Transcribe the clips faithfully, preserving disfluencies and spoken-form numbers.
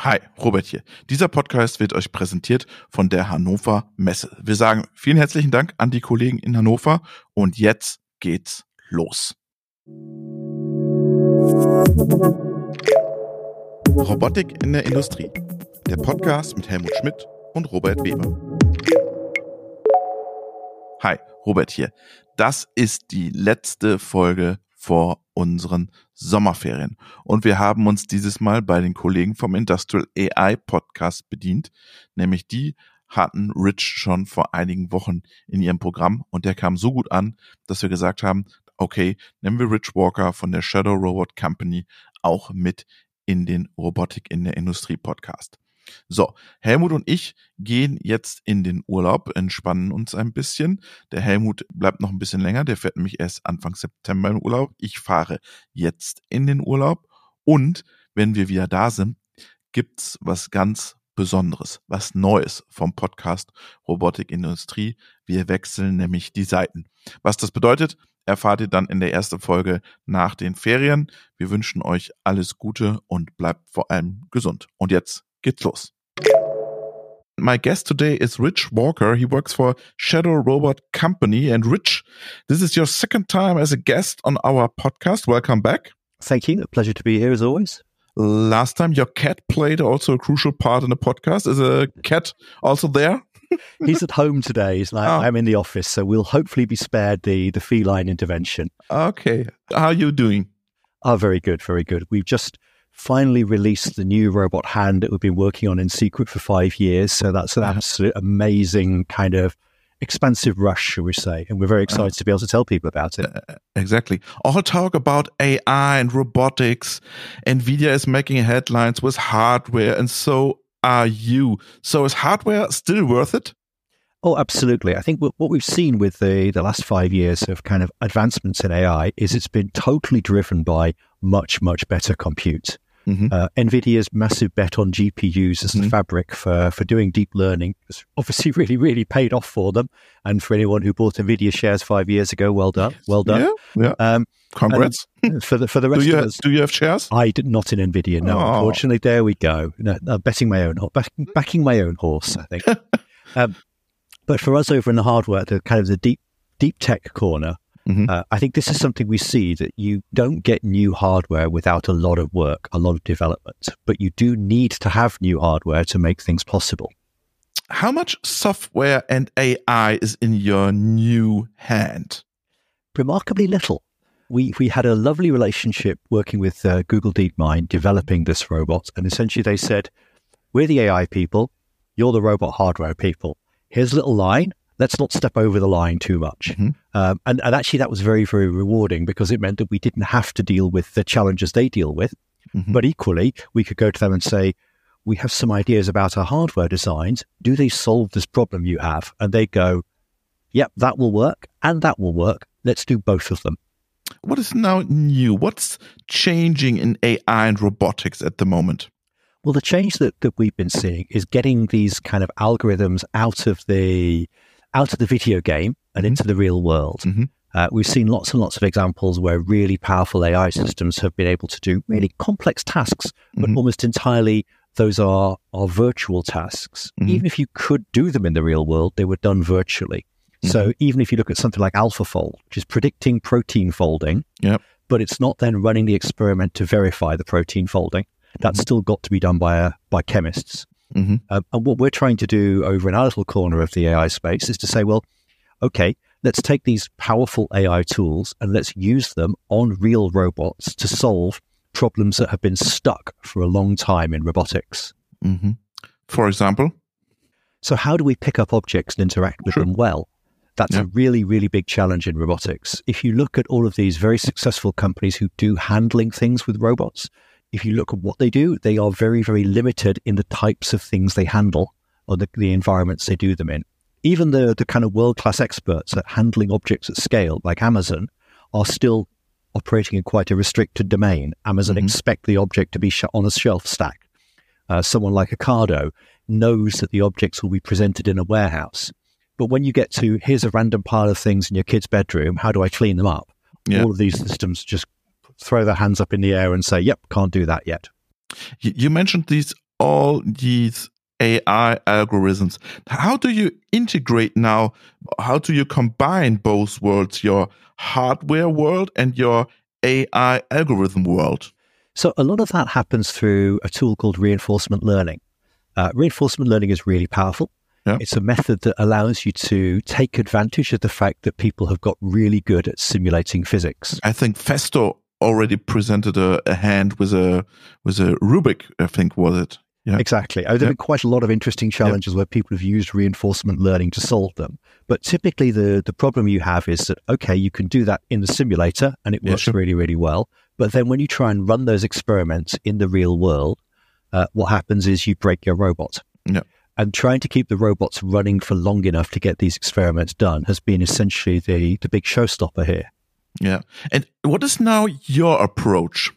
Hi, Robert hier. Dieser Podcast wird euch präsentiert von der Hannover Messe. Wir sagen vielen herzlichen Dank an die Kollegen in Hannover und jetzt geht's los. Robotik in der Industrie. Der Podcast mit Helmut Schmidt und Robert Weber. Hi, Robert hier. Das ist die letzte Folge vor unseren Sommerferien. Und wir haben uns dieses Mal bei den Kollegen vom Industrial A I Podcast bedient. Nämlich die hatten Rich schon vor einigen Wochen in ihrem Programm und der kam so gut an, dass wir gesagt haben, okay, nehmen wir Rich Walker von der Shadow Robot Company auch mit in den Robotik in der Industrie Podcast. So, Helmut und ich gehen jetzt in den Urlaub, entspannen uns ein bisschen. Der Helmut bleibt noch ein bisschen länger, der fährt nämlich erst Anfang September in Urlaub. Ich fahre jetzt in den Urlaub und wenn wir wieder da sind, gibt's was ganz Besonderes, was Neues vom Podcast Robotik Industrie. Wir wechseln nämlich die Seiten. Was das bedeutet, erfahrt ihr dann in der ersten Folge nach den Ferien. Wir wünschen euch alles Gute und bleibt vor allem gesund. Und jetzt geht's los. My guest today is Rich Walker. He works for Shadow Robot Company. And Rich, this is your second time as a guest on our podcast. Welcome back. Thank you. A pleasure to be here as always. Last time your cat played also a crucial part in the podcast. Is a cat also there? He's at home today. He's like, oh. I'm in the office, so we'll hopefully be spared the, the feline intervention. Okay. How are you doing? Oh, very good, very good. We've just finally released the new robot hand that we've been working on in secret for five years. So that's an absolute amazing kind of expansive rush, shall we say. And we're very excited uh, to be able to tell people about it. Uh, exactly. All talk about A I and robotics. NVIDIA is making headlines with hardware, and so are you. So is hardware still worth it? Oh, absolutely. I think what we've seen with the, the last five years of kind of advancements in A I is it's been totally driven by much, much better compute. Mm-hmm. Uh, NVIDIA's massive bet on G P Us as mm-hmm. the fabric for, for doing deep learning has obviously really, really paid off for them. And for anyone who bought NVIDIA shares five years ago, well done. Well done. Yeah, yeah. Um, Congrats. For the, for the rest do you of have, us. Do you have shares? I did not in NVIDIA, no. Oh. Unfortunately, there we go. No, no, betting my own, backing, backing my own horse, I think. um, but for us over in the hardware, the kind of the deep, deep tech corner, Mm-hmm. Uh, I think this is something we see, that you don't get new hardware without a lot of work, a lot of development, but you do need to have new hardware to make things possible. How much software and A I is in your new hand? Remarkably little. We we had a lovely relationship working with uh, Google DeepMind developing this robot, and essentially they said, we're the A I people, you're the robot hardware people. Here's a little line. Let's not step over the line too much. Mm-hmm. Um, and, and actually that was very, very rewarding because it meant that we didn't have to deal with the challenges they deal with. Mm-hmm. But equally, we could go to them and say, we have some ideas about our hardware designs. Do they solve this problem you have? And they go, yep, that will work and that will work. Let's do both of them. What is now new? What's changing in A I and robotics at the moment? Well, the change that, that we've been seeing is getting these kind of algorithms out of the out of the video game and into the real world. Mm-hmm. Uh, we've seen lots and lots of examples where really powerful A I systems have been able to do really complex tasks, but mm-hmm. almost entirely those are, are virtual tasks. Mm-hmm. Even if you could do them in the real world, they were done virtually. Mm-hmm. So even if you look at something like AlphaFold, which is predicting protein folding, yep. but it's not then running the experiment to verify the protein folding, that's mm-hmm. still got to be done by uh, by chemists. Mm-hmm. Um, and what we're trying to do over in our little corner of the A I space is to say, well, okay, let's take these powerful A I tools and let's use them on real robots to solve problems that have been stuck for a long time in robotics. Mm-hmm. For example? So how do we pick up objects and interact with sure. them well? That's yeah. a really, really big challenge in robotics. If you look at all of these very successful companies who do handling things with robots, if you look at what they do, they are very, very limited in the types of things they handle or the, the environments they do them in. Even the, the kind of world-class experts at handling objects at scale, like Amazon, are still operating in quite a restricted domain. Amazon mm-hmm. expect the object to be sh- on a shelf stack. Uh, someone like Ocado knows that the objects will be presented in a warehouse. But when you get to, here's a random pile of things in your kid's bedroom, how do I clean them up? Yeah. All of these systems just throw their hands up in the air and say, yep, can't do that yet. You mentioned these all these A I algorithms, how do you integrate now? How do you combine both worlds, your hardware world and your A I algorithm world? So a lot of that happens through a tool called reinforcement learning. Uh, reinforcement learning is really powerful. Yeah. It's a method that allows you to take advantage of the fact that people have got really good at simulating physics. I think Festo already presented a, a hand with a with a Rubik, I think, was it? Yeah. Exactly. There have been quite a lot of interesting challenges yeah. where people have used reinforcement learning to solve them. But typically the, the problem you have is that, okay, you can do that in the simulator and it works yeah, sure. really, really well. But then when you try and run those experiments in the real world, uh, what happens is you break your robot. Yeah. And trying to keep the robots running for long enough to get these experiments done has been essentially the, the big showstopper here. Yeah. And what is now your approach?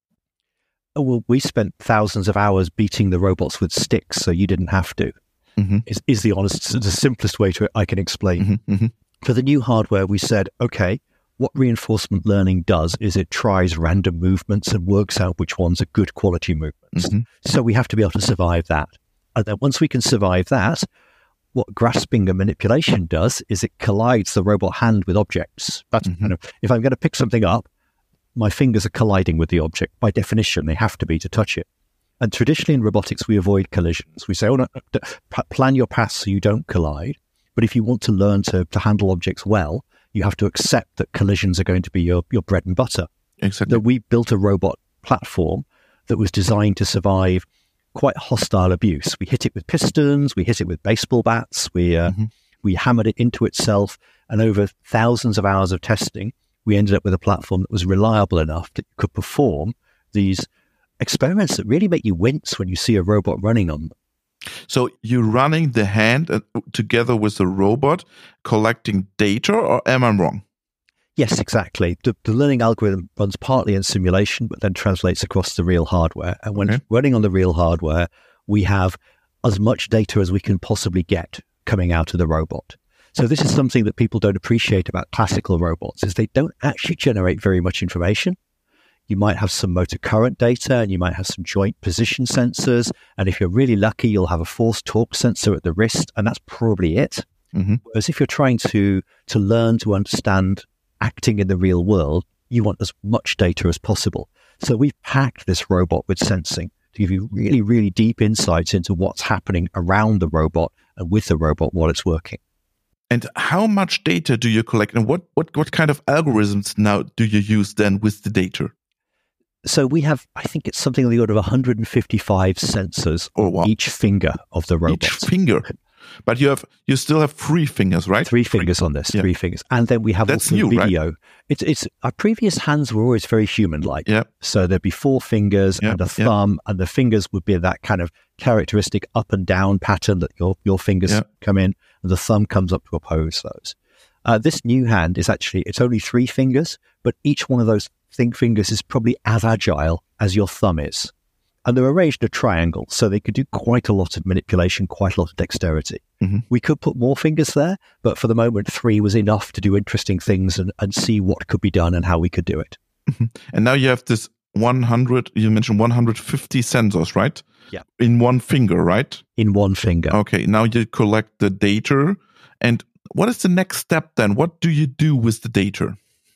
Oh, well, we spent thousands of hours beating the robots with sticks, so you didn't have to. Mm-hmm. Is, is the honest, the simplest way to I can explain. Mm-hmm. Mm-hmm. For the new hardware, we said, okay, what reinforcement learning does is it tries random movements and works out which ones are good quality movements. Mm-hmm. So we have to be able to survive that. And then once we can survive that, what grasping and manipulation does is it collides the robot hand with objects. That's mm-hmm. kind of, if I'm going to pick something up, my fingers are colliding with the object. By definition, they have to be to touch it. And traditionally in robotics, we avoid collisions. We say, oh, no, plan your path so you don't collide. But if you want to learn to, to handle objects well, you have to accept that collisions are going to be your, your bread and butter. Exactly. That we built a robot platform that was designed to survive quite hostile abuse. We hit it with pistons, we hit it with baseball bats, we uh, mm-hmm. we hammered it into itself, and over thousands of hours of testing, we ended up with a platform that was reliable enough that could perform these experiments that really make you wince when you see a robot running on them. So you're running the hand together with the robot, collecting data, or am I wrong? Yes, exactly. The, the learning algorithm runs partly in simulation, but then translates across the real hardware. And when okay. running on the real hardware, we have as much data as we can possibly get coming out of the robot. So this is something that people don't appreciate about classical robots, is they don't actually generate very much information. You might have some motor current data, and you might have some joint position sensors. And if you're really lucky, you'll have a force torque sensor at the wrist, and that's probably it. Mm-hmm. Whereas if you're trying to to learn to understand acting in the real world, you want as much data as possible. So we've packed this robot with sensing to give you really, really deep insights into what's happening around the robot and with the robot while it's working. And how much data do you collect, and what, what, what kind of algorithms now do you use then with the data? So we have, I think it's something on the order of one hundred fifty-five sensors oh, on wow. each finger of the robot. Each finger? But you have you still have three fingers, right? Three fingers three. on this, yeah. three fingers. And then we have That's also new, video. Right? It's it's our previous hands were always very human-like. Yeah. So there'd be four fingers yeah. and a thumb, yeah. and the fingers would be that kind of characteristic up and down pattern that your, your fingers yeah. come in, and the thumb comes up to oppose those. Uh, this new hand is actually, it's only three fingers, but each one of those think fingers is probably as agile as your thumb is. And they're arranged in a triangle, so they could do quite a lot of manipulation, quite a lot of dexterity. Mm-hmm. We could put more fingers there, but for the moment, three was enough to do interesting things and, and see what could be done and how we could do it. Mm-hmm. And now you have this one hundred, you mentioned one hundred fifty sensors, right? Yeah. In one finger, right? In one finger. Okay, now you collect the data. And what is the next step then? What do you do with the data?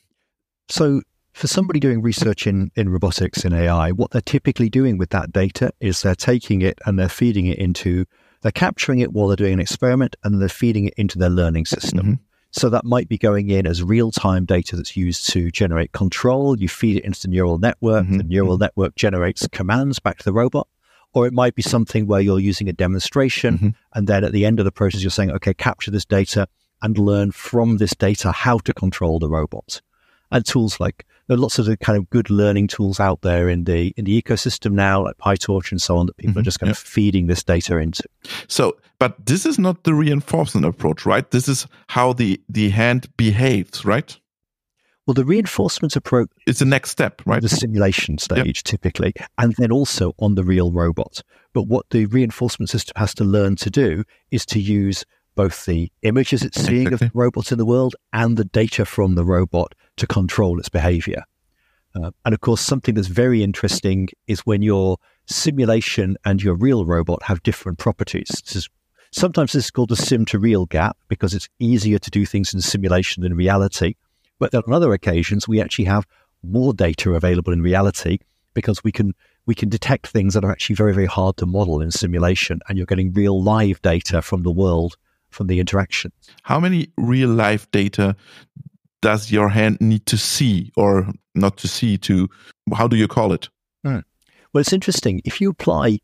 So for somebody doing research in, in robotics and A I, what they're typically doing with that data is they're taking it and they're feeding it into, they're capturing it while they're doing an experiment, and then they're feeding it into their learning system. Mm-hmm. So that might be going in as real-time data that's used to generate control. You feed it into the neural network. Mm-hmm. The neural network generates commands back to the robot. Or it might be something where you're using a demonstration, mm-hmm. and then at the end of the process, you're saying, okay, capture this data and learn from this data how to control the robot. And tools like, there are lots of the kind of good learning tools out there in the in the ecosystem now, like PyTorch and so on, that people mm-hmm. are just kind yeah. of feeding this data into. So, but this is not the reinforcement approach, right? This is how the, the hand behaves, right? Well, the reinforcement approach is the next step, right? The simulation stage, yep. typically, and then also on the real robot. But what the reinforcement system has to learn to do is to use both the images it's seeing exactly. of the robots in the world and the data from the robot to control its behavior. Uh, and of course, something that's very interesting is when you're simulation and your real robot have different properties. This is, sometimes this is called the sim to real gap because it's easier to do things in simulation than reality. But then on other occasions, we actually have more data available in reality because we can we can detect things that are actually very, very hard to model in simulation, and you're getting real live data from the world, from the interactions. How many real life data does your hand need to see, or not to see, to, how do you call it? Hmm. Well, it's interesting. If you apply,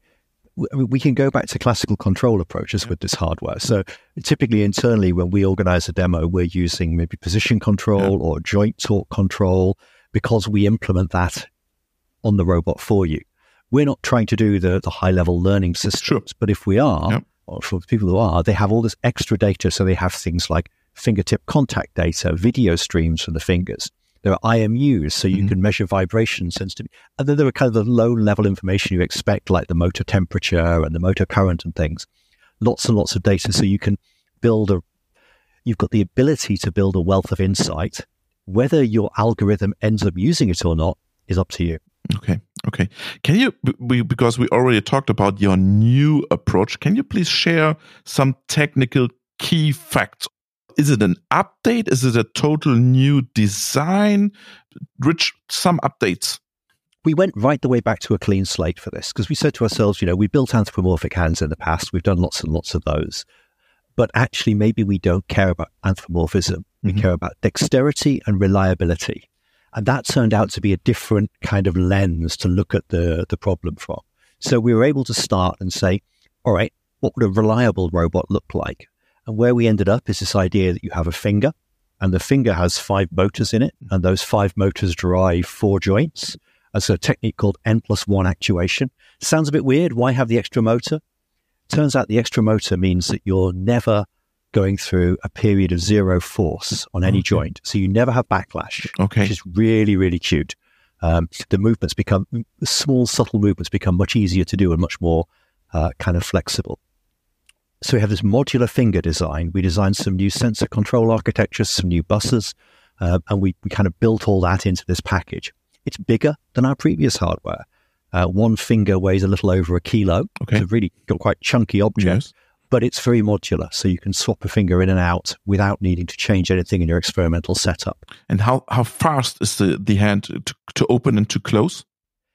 we can go back to classical control approaches with this hardware. So typically internally, when we organize a demo, we're using maybe position control yeah. or joint torque control because we implement that on the robot for you. We're not trying to do the, the high-level learning systems, sure. but if we are, yep. or for people who are, they have all this extra data. So they have things like fingertip contact data, video streams from the fingers. There are I M Us, so you mm-hmm. can measure vibration sensitivity. And then there are kind of the low-level information you expect, like the motor temperature and the motor current and things. Lots and lots of data, so you can build a... You've got the ability to build a wealth of insight. Whether your algorithm ends up using it or not is up to you. Okay, okay. Can you, we, because we already talked about your new approach, can you please share some technical key facts? Is it an update? Is it a total new design? Rich, some updates. We went right the way back to a clean slate for this because we said to ourselves, you know, we built anthropomorphic hands in the past. We've done lots and lots of those. But actually, maybe we don't care about anthropomorphism. We mm-hmm. care about dexterity and reliability. And that turned out to be a different kind of lens to look at the, the problem from. So we were able to start and say, all right, what would a reliable robot look like? And where we ended up is this idea that you have a finger, and the finger has five motors in it, and those five motors drive four joints. That's a technique called N plus one actuation. Sounds a bit weird. Why have the extra motor? Turns out the extra motor means that you're never going through a period of zero force on any okay. joint. So you never have backlash, okay. which is really, really cute. Um, the movements become, the small, subtle movements become much easier to do and much more uh, kind of flexible. So we have this modular finger design. We designed some new sensor control architectures, some new buses, uh, and we, we kind of built all that into this package. It's bigger than our previous hardware. Uh, one finger weighs a little over a kilo. Okay. It's a really got quite chunky object. Yes. But it's very modular, so you can swap a finger in and out without needing to change anything in your experimental setup. And how, how fast is the, the hand to, to open and to close?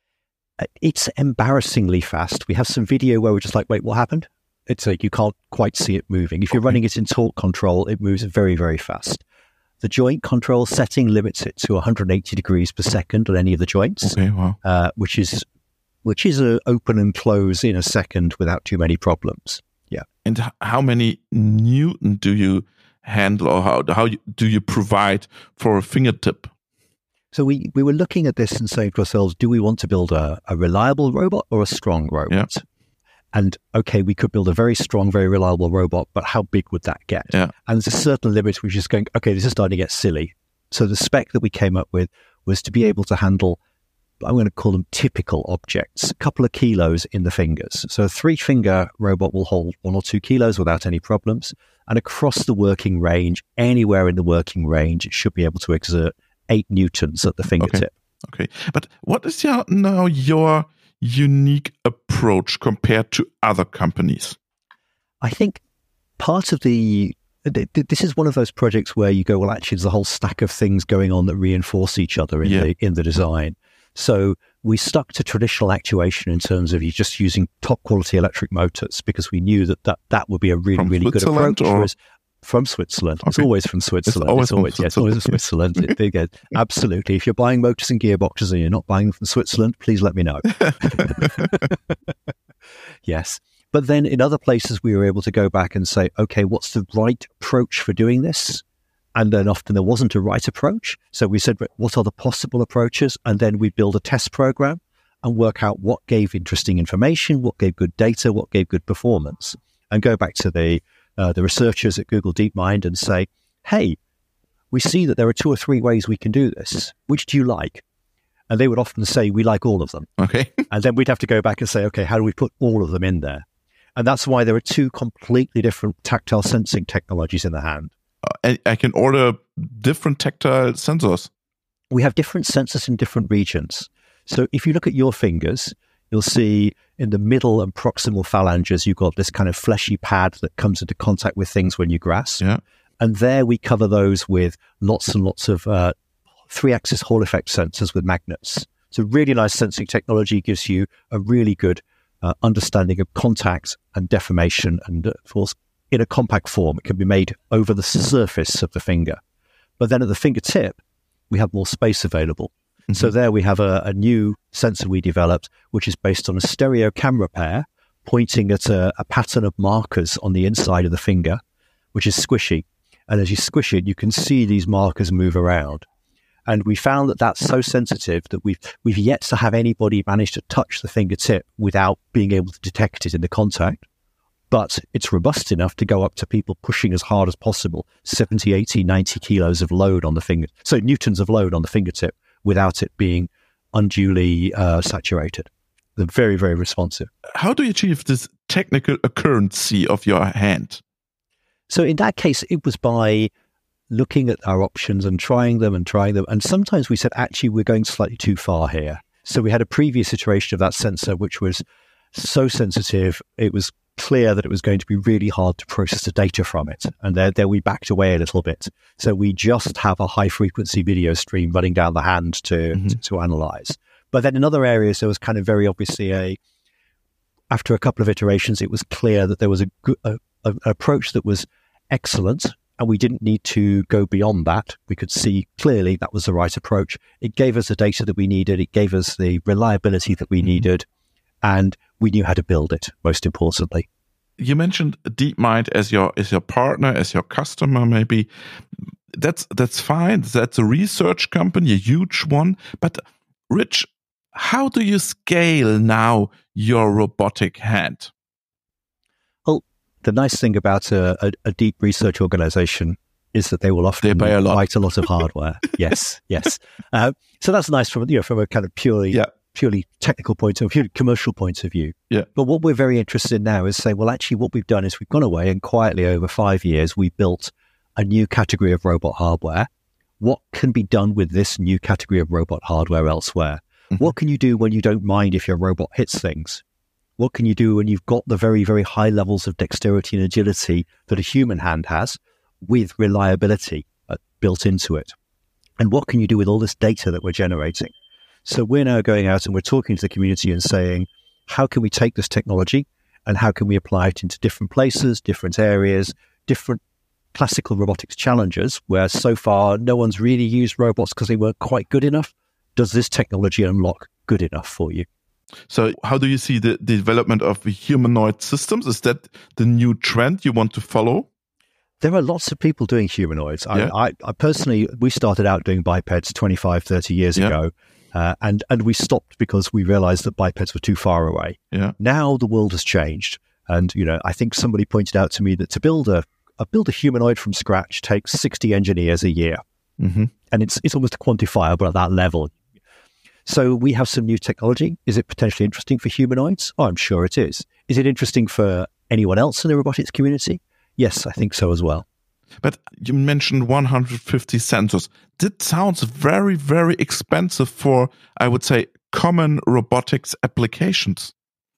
It's embarrassingly fast. We have some video where we're just like, wait, what happened? It's like you can't quite see it moving. If you're running it in torque control, it moves very, very fast. The joint control setting limits it to one hundred eighty degrees per second on any of the joints, okay, wow. uh, which is which is a open and close in a second without too many problems. Yeah. And how many Newton do you handle, or how how do you provide for a fingertip? So we, we were looking at this and saying to ourselves, do we want to build a, a reliable robot or a strong robot? Yeah. And okay, we could build a very strong, very reliable robot, but how big would that get? Yeah. And there's a certain limit which is going, okay, this is starting to get silly. So the spec that we came up with was to be able to handle, I'm going to call them typical objects, a couple of kilos in the fingers. So a three-finger robot will hold one or two kilos without any problems. And across the working range, anywhere in the working range, it should be able to exert eight newtons at the fingertip. Okay, okay. But what is your, now your unique approach compared to other companies? I think part of the... This is one of those projects where you go, well, actually, there's a whole stack of things going on that reinforce each other in, yeah. the, in the design. So we stuck to traditional actuation in terms of you just using top quality electric motors because we knew that that, that would be a really, from really good approach for us. From Switzerland. Okay. It's always from Switzerland. It's always, it's always, from yeah, it's always from Switzerland. It, it, it, absolutely. If you're buying motors and gearboxes and you're not buying them from Switzerland, please let me know. Yes. But then in other places, we were able to go back and say, okay, what's the right approach for doing this? And then often there wasn't a right approach. So we said, what are the possible approaches? And then we build a test program and work out what gave interesting information, what gave good data, what gave good performance, and go back to the uh, the researchers at Google DeepMind and say, hey, we see that there are two or three ways we can do this. Which do you like? And they would often say, we like all of them. Okay. And then we'd have to go back and say, okay, how do we put all of them in there? And that's why there are two completely different tactile sensing technologies in the hand. I, I can order different tactile sensors. We have different sensors in different regions. So if you look at your fingers, you'll see in the middle and proximal phalanges, you've got this kind of fleshy pad that comes into contact with things when you grasp. Yeah. And there we cover those with lots and lots of uh, three-axis Hall effect sensors with magnets. So really nice sensing technology, gives you a really good uh, understanding of contact and deformation. And uh, of course, in a compact form, it can be made over the surface of the finger. But then at the fingertip, we have more space available. Mm-hmm. So there we have a, a new sensor we developed, which is based on a stereo camera pair pointing at a, a pattern of markers on the inside of the finger, which is squishy. And as you squish it, you can see these markers move around. And we found that that's so sensitive that we've we've yet to have anybody manage to touch the fingertip without being able to detect it in the contact. But it's robust enough to go up to people pushing as hard as possible, seventy, eighty, ninety kilos of load on the finger, so newtons of load on the fingertip without it being unduly uh, saturated. They're very, very responsive. How do you achieve this technical accuracy of your hand? So in that case, it was by looking at our options and trying them and trying them. And sometimes we said, actually, we're going slightly too far here. So we had a previous iteration of that sensor, which was so sensitive, it was clear that it was going to be really hard to process the data from it. And there, there we backed away a little bit. So we just have a high frequency video stream running down the hand to, mm-hmm. to, to analyze. But then in other areas, there was kind of very obviously a, after a couple of iterations, it was clear that there was a, a, a an approach that was excellent, and we didn't need to go beyond that. We could see clearly that was the right approach. It gave us the data that we needed. It gave us the reliability that we mm-hmm. needed, and we knew how to build it, most importantly. You mentioned DeepMind as your as your partner, as your customer, maybe. That's that's fine. That's a research company, a huge one. But Rich, how do you scale now your robotic hand? Well, the nice thing about a, a, a deep research organization is that they will often they buy a lot. quite a lot of hardware. yes, yes. Uh, so that's nice from you know from a kind of purely yeah. purely technical point of view, commercial point of view. Yeah. But what we're very interested in now is saying, well, actually, what we've done is we've gone away and quietly over five years we built a new category of robot hardware. What can be done with this new category of robot hardware elsewhere? Mm-hmm. What can you do when you don't mind if your robot hits things? What can you do when you've got the very, very high levels of dexterity and agility that a human hand has with reliability uh, built into it? And what can you do with all this data that we're generating? So we're now going out and we're talking to the community and saying, how can we take this technology and how can we apply it into different places, different areas, different classical robotics challenges where so far no one's really used robots because they weren't quite good enough? Does this technology unlock good enough for you? So how do you see the, the development of humanoid systems? Is that the new trend you want to follow? There are lots of people doing humanoids. Yeah. I, I, I personally, we started out doing bipeds twenty-five, thirty years yeah. ago, uh, and, and we stopped because we realized that bipeds were too far away. Yeah. Now the world has changed. And, you know, I think somebody pointed out to me that to build a, a build a humanoid from scratch takes sixty engineers a year. Mm-hmm. And it's it's almost quantifiable at that level. So we have some new technology. Is it potentially interesting for humanoids? Oh, I'm sure it is. Is it interesting for anyone else in the robotics community? Yes, I think so as well. But you mentioned one hundred fifty sensors. That sounds very, very expensive for, I would say, common robotics applications.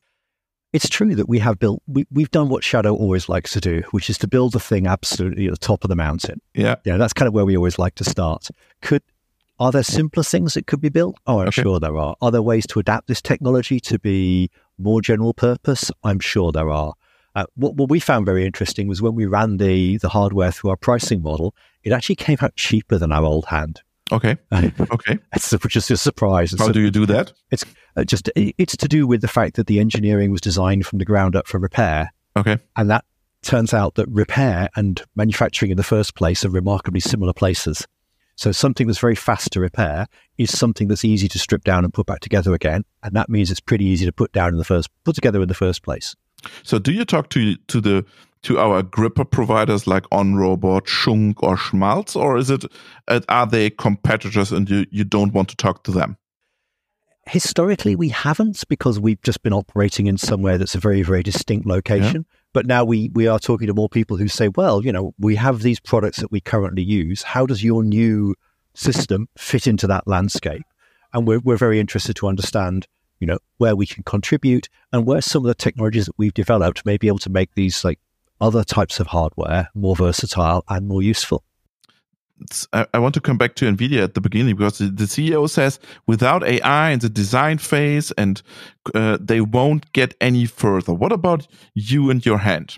It's true that we have built, we, we've done what Shadow always likes to do, which is to build the thing absolutely at the top of the mountain. Yeah. Yeah, that's kind of where we always like to start. Could Are there simpler things that could be built? Oh, I'm okay. sure there are. Are there ways to adapt this technology to be more general purpose? I'm sure there are. Uh, what, what we found very interesting was when we ran the, the hardware through our pricing model, it actually came out cheaper than our old hand. Okay. Okay. It's just a surprise. How so, do you do that? It's uh, just it's to do with the fact that the engineering was designed from the ground up for repair. Okay. And that turns out that repair and manufacturing in the first place are remarkably similar places. So something that's very fast to repair is something that's easy to strip down and put back together again, and that means it's pretty easy to put down in the first, put together in the first place. So, do you talk to to the to our gripper providers like OnRobot, Schunk, or Schmalz, or is it uh, are they competitors and you you don't want to talk to them? Historically, we haven't because we've just been operating in somewhere that's a very very distinct location. Yeah. But now we, we are talking to more people who say, well, you know, we have these products that we currently use. How does your new system fit into that landscape? And we're we're very interested to understand you know, where we can contribute and where some of the technologies that we've developed may be able to make these like other types of hardware more versatile and more useful. I, I want to come back to NVIDIA at the beginning because the, the C E O says without A I in the design phase and uh, they won't get any further. What about you and your hand?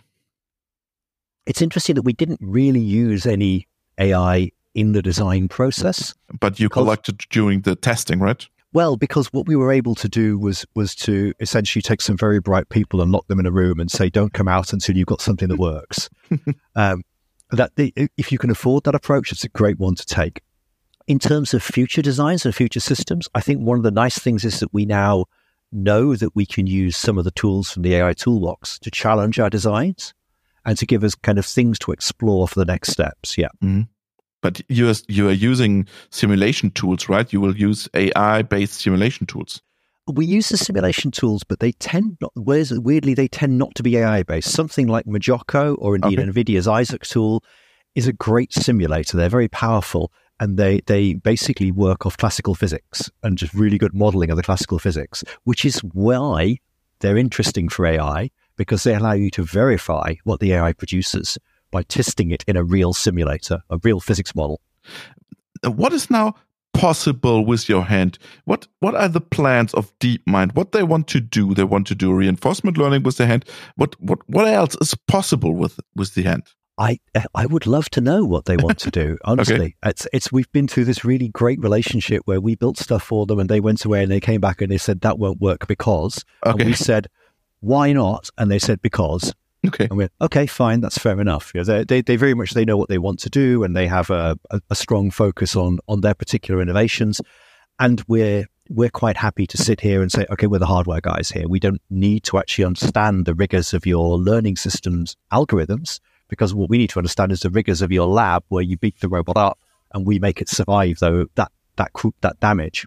It's interesting that we didn't really use any A I in the design process. But you collected during the testing, right? Well, because what we were able to do was was to essentially take some very bright people and lock them in a room and say, don't come out until you've got something that works. um, that the, if you can afford that approach, it's a great one to take. In terms of future designs and future systems, I think one of the nice things is that we now know that we can use some of the tools from the A I toolbox to challenge our designs and to give us kind of things to explore for the next steps. Yeah. Mm-hmm. But you are, you are using simulation tools, right? You will use A I-based simulation tools. We use the simulation tools, but they tend not, weirdly, they tend not to be A I-based. Something like Majocco or indeed okay. NVIDIA's Isaac tool is a great simulator. They're very powerful and they, they basically work off classical physics and just really good modeling of the classical physics, which is why they're interesting for A I because they allow you to verify what the A I produces by testing it in a real simulator, a real physics model. What is now possible with your hand? What what are the plans of DeepMind? What they want to do? They want to do reinforcement learning with the hand. What what what else is possible with with the hand? I I would love to know what they want to do. Honestly, okay. it's it's we've been through this really great relationship where we built stuff for them and they went away and they came back and they said that won't work because. Okay. And we said why not? And they said because. Okay. And we're okay, fine, that's fair enough. You know, they, they they very much they know what they want to do, and they have a, a, a strong focus on on their particular innovations. And we're we're quite happy to sit here and say, okay, we're the hardware guys here. We don't need to actually understand the rigors of your learning systems algorithms, because what we need to understand is the rigors of your lab, where you beat the robot up and we make it survive though that that that damage.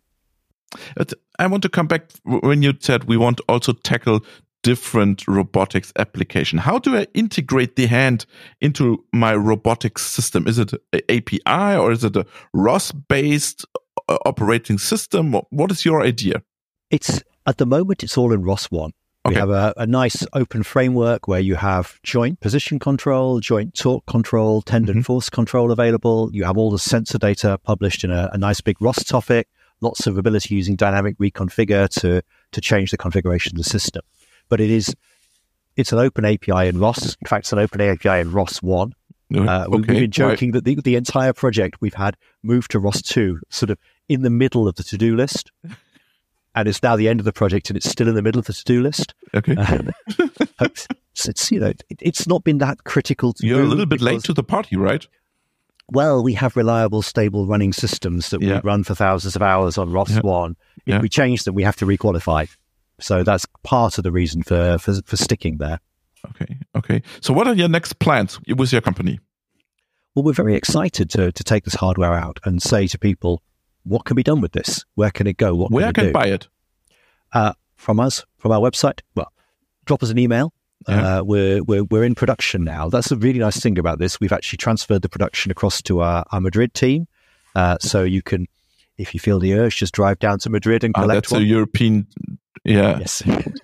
I want to come back when you said we want to also tackle different robotics application. How do I integrate the hand into my robotics system? Is it an A P I or is it a R O S-based operating system? What is your idea? It's at the moment, it's all in R O S one. Okay. We have a, a nice open framework where you have joint position control, joint torque control, tendon mm-hmm. force control available. You have all the sensor data published in a, a nice big R O S topic, lots of ability using dynamic reconfigure to, to change the configuration of the system. But it is, it's an open A P I in R O S. In fact, it's an open A P I in R O S one. Uh, okay. We've been joking right. that the, the entire project we've had moved to R O S two, sort of in the middle of the to-do list. And it's now the end of the project and it's still in the middle of the to-do list. Okay. Um, so it's, you know, it, it's not been that critical to You're a little bit late to the party, right? Well, we have reliable, stable running systems that yeah. we run for thousands of hours on R O S one. Yeah. If yeah. we change them, we have to requalify. So that's part of the reason for, for for sticking there. Okay, okay. So what are your next plans with your company? Well, we're very excited to to take this hardware out and say to people, what can be done with this? Where can it go? What Where can, can do? buy it? Uh, from us, from our website. Well, drop us an email. Yeah. Uh, we're, we're we're in production now. That's a really nice thing about this. We've actually transferred the production across to our, our Madrid team. Uh, so you can, if you feel the urge, just drive down to Madrid and collect oh, that's one. That's a European... Yeah. Yes.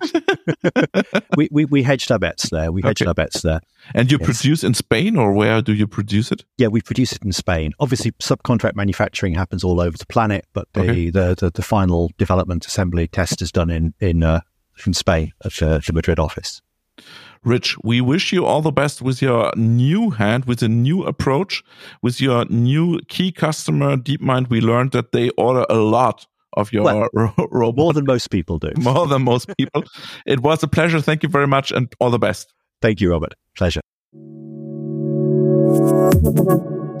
we, we we hedged our bets there. We hedged okay. our bets there. And you yes. produce in Spain, or where do you produce it? Yeah, we produce it in Spain. Obviously, subcontract manufacturing happens all over the planet, but the okay. the, the, the final development, assembly, test is done in in uh, in Spain at the, the Madrid office. Rich, we wish you all the best with your new hand, with a new approach, with your new key customer, DeepMind. We learned that they order a lot of your well, ro- robot. More than most people do. More than most people. It was a pleasure. Thank you very much and all the best. Thank you, Robert. Pleasure.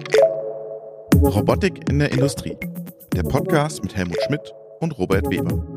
Robotik in der Industrie. Der Podcast mit Helmut Schmidt und Robert Weber.